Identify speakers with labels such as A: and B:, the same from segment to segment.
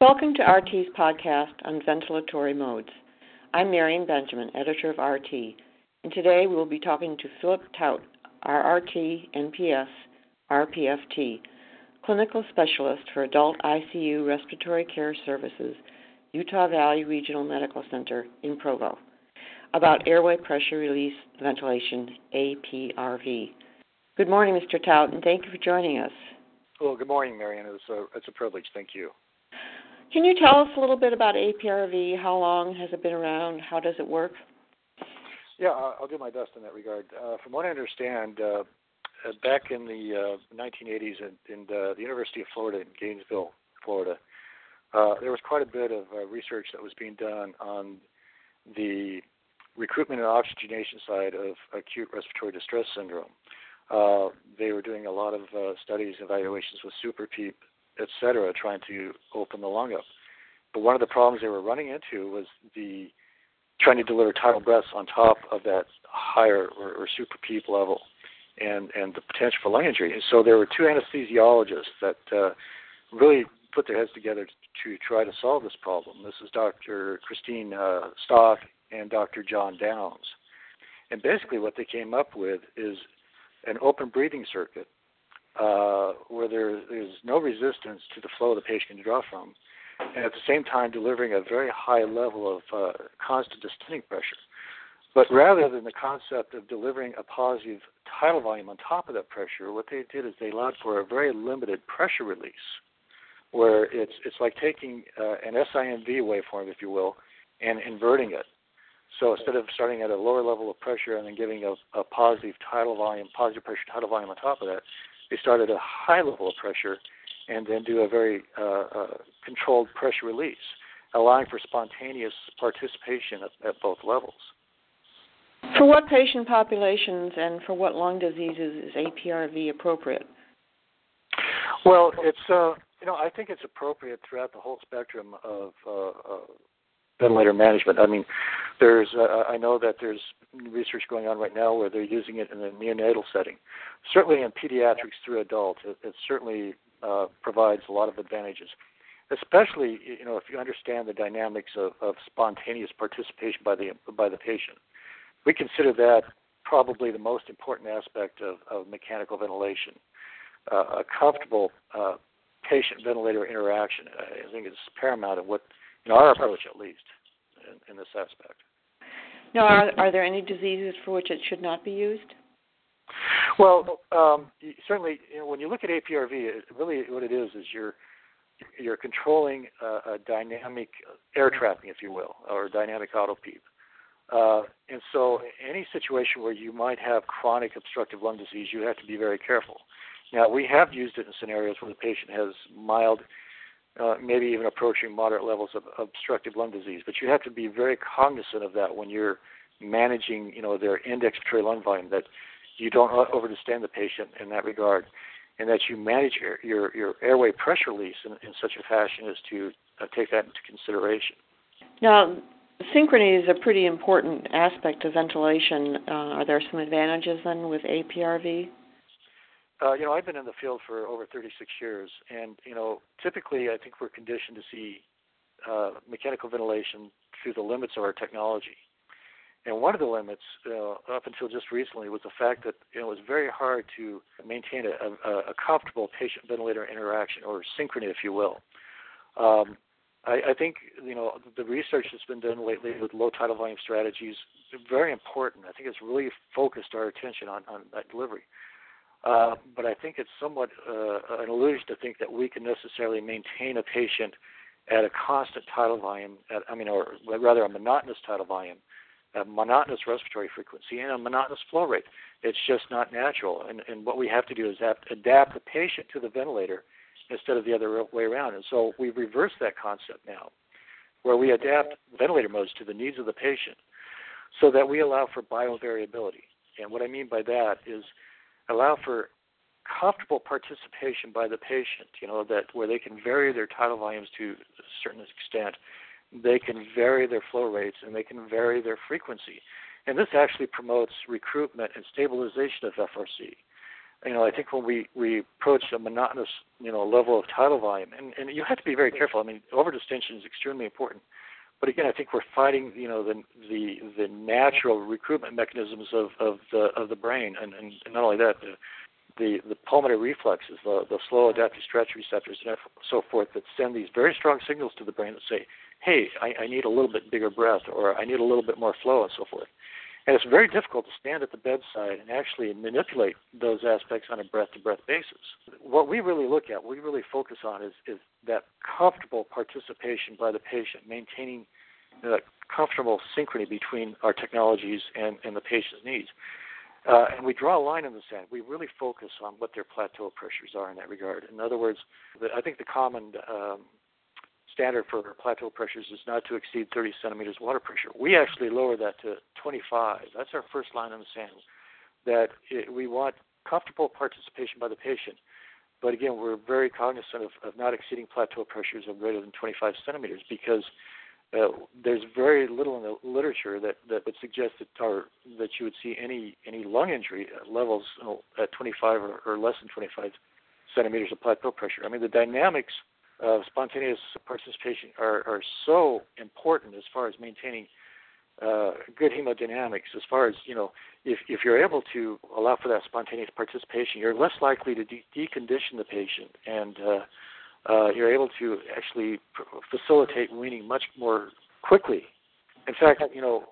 A: Welcome to RT's podcast on ventilatory modes. I'm Marion Benjamin, editor of RT, and today we will be talking to Philip Tout, RRT, NPS, RPFT, clinical specialist for adult ICU respiratory care services, Utah Valley Regional Medical Center in Provo, about airway pressure release ventilation, APRV. Good morning, Mr. Tout, and thank you for joining us.
B: Well, good morning, Marion. It's a privilege. Thank you.
A: Can you tell us a little bit about APRV? How long has it been around? How does it work?
B: Yeah, I'll do my best in that regard. From what I understand, back in the 1980s in the University of Florida in Gainesville, Florida, there was quite a bit of research that was being done on the recruitment and oxygenation side of acute respiratory distress syndrome. They were doing a lot of studies, evaluations with super PEEP, et cetera, trying to open the lung up. But one of the problems they were running into was trying to deliver tidal breaths on top of that higher or super PEEP level and the potential for lung injury. And so there were two anesthesiologists that really put their heads together to try to solve this problem. This is Dr. Christine Stock and Dr. John Downs. And basically what they came up with is an open breathing circuit where there's no resistance to the flow the patient can draw from, and at the same time delivering a very high level of constant distending pressure. But rather than the concept of delivering a positive tidal volume on top of that pressure, what they did is they allowed for a very limited pressure release, where it's like taking an SIMV waveform, if you will, and inverting it. So instead of starting at a lower level of pressure and then giving a positive pressure tidal volume on top of that, they start at a high level of pressure and then do a very controlled pressure release, allowing for spontaneous participation at both levels.
A: For what patient populations and for what lung diseases is APRV appropriate?
B: Well, it's I think it's appropriate throughout the whole spectrum of ventilator management. I mean, I know that there's research going on right now where they're using it in a neonatal setting. Certainly in pediatrics through adult, it certainly provides a lot of advantages, especially if you understand the dynamics of spontaneous participation by the patient. We consider that probably the most important aspect of mechanical ventilation. A comfortable patient-ventilator interaction, I think, is paramount in our approach, at least, in this aspect.
A: Now, are there any diseases for which it should not be used?
B: Well, certainly, when you look at APRV, really what it is you're controlling a dynamic air trapping, if you will, or dynamic auto PEEP. And so any situation where you might have chronic obstructive lung disease, you have to be very careful. Now, we have used it in scenarios where the patient has mild, maybe even approaching moderate levels of obstructive lung disease, but you have to be very cognizant of that when you're managing, their index expiratory lung volume, that you don't overdistend the patient in that regard, and that you manage your airway pressure release in such a fashion as to take that into consideration.
A: Now, synchrony is a pretty important aspect of ventilation. Are there some advantages then with APRV?
B: I've been in the field for over 36 years, and, typically I think we're conditioned to see mechanical ventilation through the limits of our technology. And one of the limits, up until just recently, was the fact that it was very hard to maintain a comfortable patient-ventilator interaction, or synchrony, if you will. I think, the research that's been done lately with low tidal volume strategies is very important. I think it's really focused our attention on that delivery. But I think it's somewhat an illusion to think that we can necessarily maintain a patient at a constant tidal volume, or rather a monotonous tidal volume, a monotonous respiratory frequency, and a monotonous flow rate. It's just not natural. And what we have to do is adapt the patient to the ventilator instead of the other way around. And so we've reversed that concept now, where we adapt ventilator modes to the needs of the patient so that we allow for biovariability. And what I mean by that is allow for comfortable participation by the patient, that where they can vary their tidal volumes to a certain extent, they can vary their flow rates, and they can vary their frequency. And this actually promotes recruitment and stabilization of FRC. I think when we approach a monotonous, level of tidal volume, and you have to be very careful. I mean, overdistension is extremely important. But again, I think we're fighting, the natural recruitment mechanisms of the brain, and not only that, the pulmonary reflexes, the slow adaptive stretch receptors, and so forth, that send these very strong signals to the brain that say, hey, I need a little bit bigger breath, or I need a little bit more flow, and so forth. And it's very difficult to stand at the bedside and actually manipulate those aspects on a breath-to-breath basis. What we really look at, what we really focus on is that comfortable participation by the patient, maintaining comfortable synchrony between our technologies and the patient's needs. And we draw a line in the sand. We really focus on what their plateau pressures are in that regard. In other words, I think the common standard for plateau pressures is not to exceed 30 centimeters water pressure. We actually lower that to 25. That's our first line in the sand. We want comfortable participation by the patient. But again, we're very cognizant of not exceeding plateau pressures of greater than 25 centimeters because there's very little in the literature that would suggest that you would see any lung injury levels at 25 or less than 25 centimeters of plateau pressure. I mean, the dynamics of spontaneous participation are so important as far as maintaining good hemodynamics. As far as, if you're able to allow for that spontaneous participation, you're less likely to decondition the patient, and you're able to actually facilitate weaning much more quickly. In fact,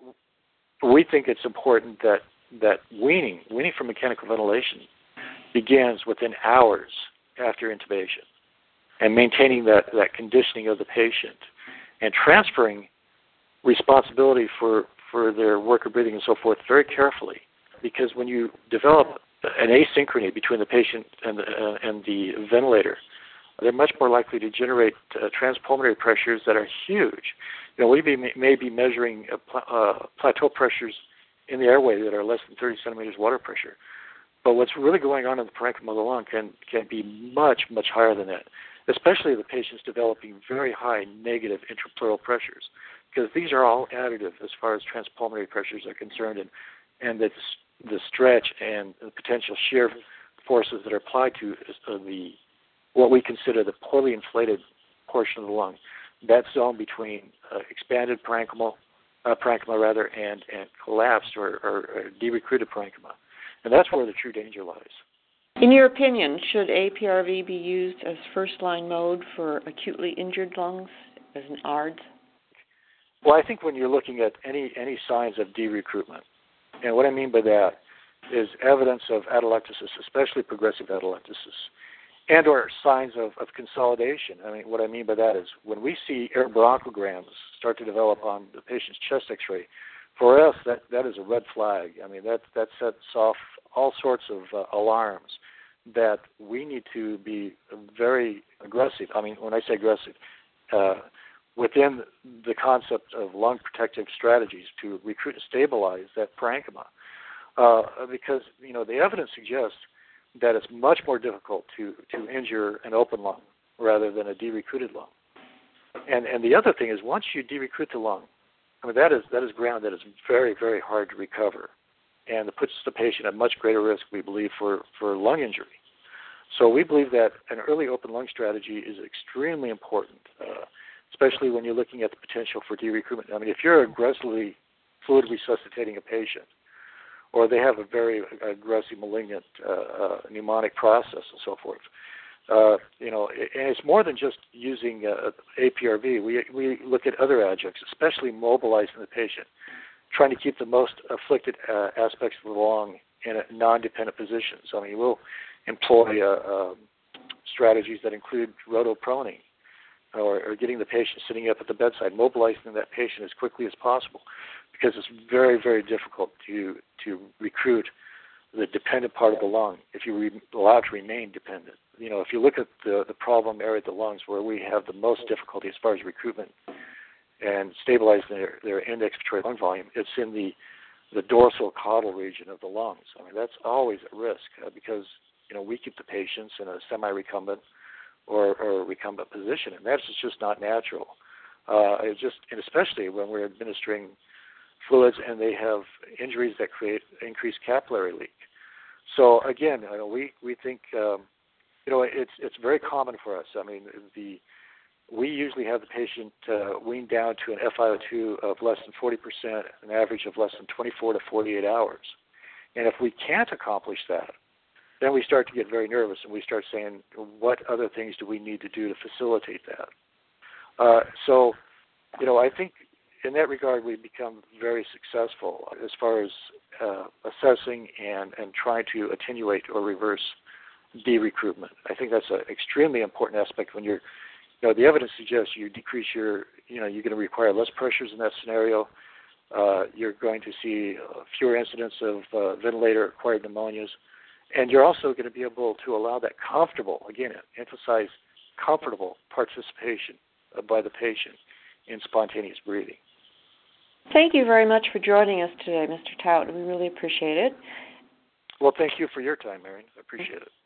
B: we think it's important that weaning from mechanical ventilation begins within hours after intubation, and maintaining that conditioning of the patient and transferring responsibility for their work of breathing and so forth very carefully. Because when you develop an asynchrony between the patient and the ventilator, they're much more likely to generate transpulmonary pressures that are huge. We may be measuring plateau pressures in the airway that are less than 30 centimeters water pressure. But what's really going on in the parenchyma of the lung can be much, much higher than that, especially if the patient's developing very high negative intrapleural pressures, because these are all additive as far as transpulmonary pressures are concerned, and the stretch and the potential shear forces that are applied to what we consider the poorly inflated portion of the lung, that zone between expanded parenchyma and collapsed or de-recruited parenchyma. And that's where the true danger lies.
A: In your opinion, should APRV be used as first-line mode for acutely injured lungs as an ARDS?
B: Well, I think when you're looking at any signs of de-recruitment, and what I mean by that is evidence of atelectasis, especially progressive atelectasis, and or signs of consolidation. I mean, what I mean by that is when we see air bronchograms start to develop on the patient's chest X-ray, for us, that is a red flag. I mean, that sets off all sorts of alarms that we need to be very aggressive. I mean, when I say aggressive, within the concept of lung protective strategies to recruit and stabilize that parenchyma, because the evidence suggests that it's much more difficult to injure an open lung rather than a de-recruited lung. And the other thing is, once you de-recruit the lung, I mean, that is ground that is very, very hard to recover, and it puts the patient at much greater risk, we believe, for lung injury. So we believe that an early open lung strategy is extremely important, especially when you're looking at the potential for de-recruitment. I mean, if you're aggressively fluid resuscitating a patient, or they have a very aggressive malignant pneumonic process and so forth, and it's more than just using APRV. We look at other adjuncts, especially mobilizing the patient, trying to keep the most afflicted aspects of the lung in a non-dependent position. So, I mean, we'll employ strategies that include rotoproning, or getting the patient sitting up at the bedside, mobilizing that patient as quickly as possible, because it's very, very difficult to recruit the dependent part of the lung if you allow it to remain dependent. If you look at the problem area of the lungs where we have the most difficulty as far as recruitment and stabilizing their end expiratory lung volume, it's in the dorsal caudal region of the lungs. I mean, that's always at risk because, we keep the patients in a semi-recumbent or recumbent position, and that's just not natural. And especially when we're administering fluids and they have injuries that create increased capillary leak. So again, we think it's very common for us. I mean, we usually have the patient weaned down to an FiO2 of less than 40%, an average of less than 24 to 48 hours. And if we can't accomplish that, then we start to get very nervous and we start saying, what other things do we need to do to facilitate that? So I think in that regard we've become very successful as far as assessing and trying to attenuate or reverse de-recruitment. I think that's an extremely important aspect when you're the evidence suggests you decrease you're going to require less pressures in that scenario. You're going to see fewer incidents of ventilator-acquired pneumonias. And you're also going to be able to allow that comfortable, again, emphasize comfortable participation by the patient in spontaneous breathing.
A: Thank you very much for joining us today, Mr. Tout. We really appreciate it.
B: Well, thank you for your time, Marion. I appreciate it.